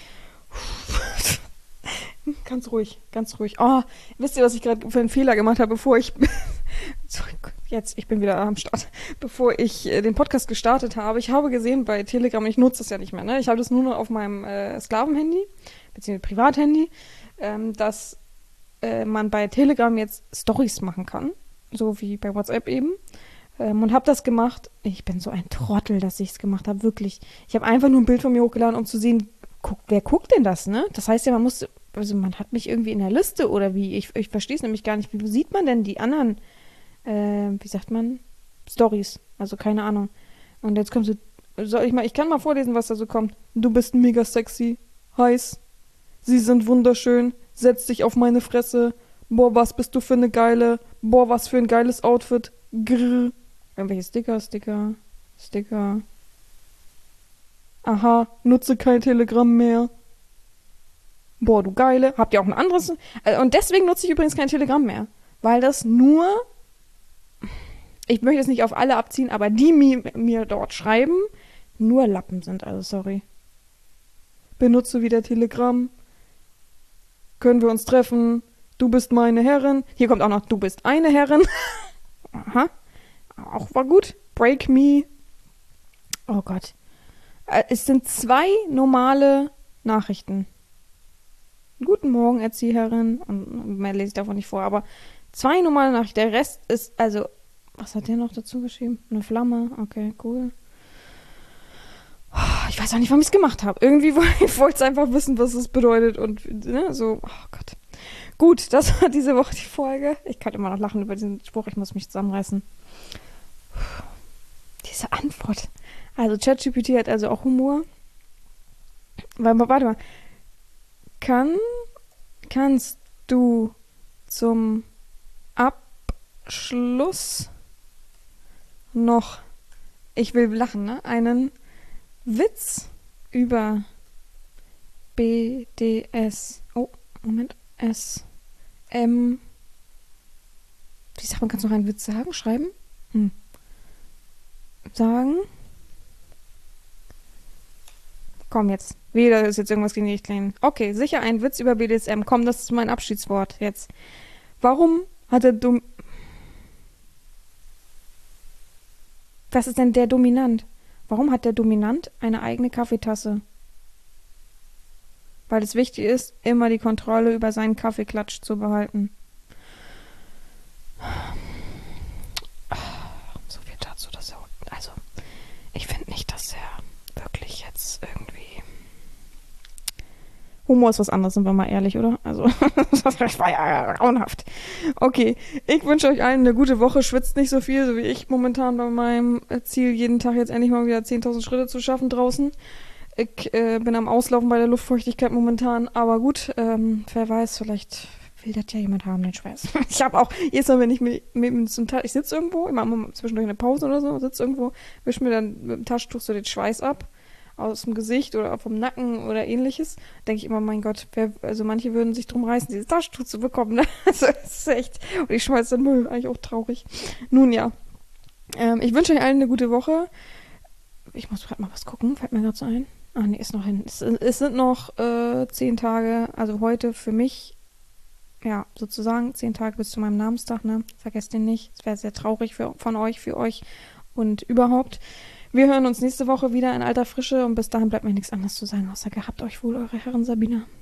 Ganz ruhig, ganz ruhig. Oh, wisst ihr, was ich gerade für einen Fehler gemacht habe, bevor ich... Sorry, jetzt, ich bin wieder am Start. Bevor ich äh, den Podcast gestartet habe, ich habe gesehen bei Telegram, ich nutze das ja nicht mehr, ne? Ich habe das nur noch auf meinem äh, Sklavenhandy, beziehungsweise Privathandy, ähm, dass äh, man bei Telegram jetzt Stories machen kann. So wie bei WhatsApp eben. Ähm, und habe das gemacht. Ich bin so ein Trottel, dass ich es gemacht habe, wirklich. Ich habe einfach nur ein Bild von mir hochgeladen, um zu sehen, guck, wer guckt denn das, ne? Das heißt ja, man muss, also man hat mich irgendwie in der Liste oder wie. Ich, ich verstehe es nämlich gar nicht. Wie sieht man denn die anderen, äh, wie sagt man? Stories. Also keine Ahnung. Und jetzt kommst du, soll ich mal, ich kann mal vorlesen, was da so kommt. Du bist mega sexy, heiß. Sie sind wunderschön. Setz dich auf meine Fresse. Boah, was bist du für eine geile. Boah, was für ein geiles Outfit. Grrr. Irgendwelche Sticker, Sticker, Sticker. Aha, nutze kein Telegram mehr. Boah, du Geile. Habt ihr auch ein anderes? Und deswegen nutze ich übrigens kein Telegram mehr. Weil das nur, ich möchte es nicht auf alle abziehen, aber die mir, mir dort schreiben, nur Lappen sind. Also sorry. Benutze wieder Telegram. Können wir uns treffen? Du bist meine Herrin. Hier kommt auch noch, du bist eine Herrin. Aha. Auch war gut. Break me. Oh Gott. Es sind zwei normale Nachrichten. Guten Morgen, Erzieherin. Und mehr lese ich davon nicht vor, aber zwei normale Nachrichten. Der Rest ist, also, was hat der noch dazu geschrieben? Eine Flamme. Okay, cool. Ich weiß auch nicht, warum ich es gemacht habe. Irgendwie wollte ich es einfach wissen, was es bedeutet. Und, ne, so, oh Gott. Gut, das war diese Woche die Folge. Ich kann immer noch lachen über diesen Spruch. Ich muss mich zusammenreißen. Diese Antwort. Also ChatGPT hat also auch Humor. Warte mal. Kann, kannst du zum Abschluss noch, ich will lachen, ne? Einen Witz über B D S. Oh, Moment. S. M. Wie sagt man, kannst du noch einen Witz sagen? Schreiben? Hm. Sagen. Komm jetzt. Wieder ist jetzt irgendwas gegen die Richtlinien. Okay, sicher ein Witz über B D S M. Komm, das ist mein Abschiedswort jetzt. Warum hat der Dom... Was ist denn der Dominant? Warum hat der Dominant eine eigene Kaffeetasse? Weil es wichtig ist, immer die Kontrolle über seinen Kaffeeklatsch zu behalten. So viel dazu, dass er... Also, ich finde nicht, dass er wirklich jetzt irgendwie... Humor ist was anderes, sind wir mal ehrlich, oder? Also, das war ja grauenhaft. Okay, ich wünsche euch allen eine gute Woche. Schwitzt nicht so viel, so wie ich momentan bei meinem Ziel, jeden Tag jetzt endlich mal wieder zehntausend Schritte zu schaffen draußen. Ich äh, bin am Auslaufen bei der Luftfeuchtigkeit momentan, aber gut, ähm, wer weiß, vielleicht will das ja jemand haben, den Schweiß. Ich habe auch, jedes Mal, wenn ich mit, mit zum Teil, ich sitze irgendwo, ich mache mal zwischendurch eine Pause oder so, sitze irgendwo, wische mir dann mit dem Taschentuch so den Schweiß ab, aus dem Gesicht oder vom Nacken oder ähnliches, denke ich immer, mein Gott, wer, also manche würden sich drum reißen, dieses Taschentuch zu bekommen, ne? Also, das ist echt, und ich schmeiße den Müll, eigentlich auch traurig. Nun ja, ähm, ich wünsche euch allen eine gute Woche. Ich muss gerade mal was gucken, fällt mir gerade so ein. Ah, nee, ist noch hin. Es, es sind noch äh, zehn Tage, also heute für mich, ja, sozusagen zehn Tage bis zu meinem Namenstag, ne? Vergesst den nicht. Es wäre sehr traurig für, von euch, für euch und überhaupt. Wir hören uns nächste Woche wieder in alter Frische und bis dahin bleibt mir nichts anderes zu sagen, außer gehabt euch wohl, eure Herren Sabina.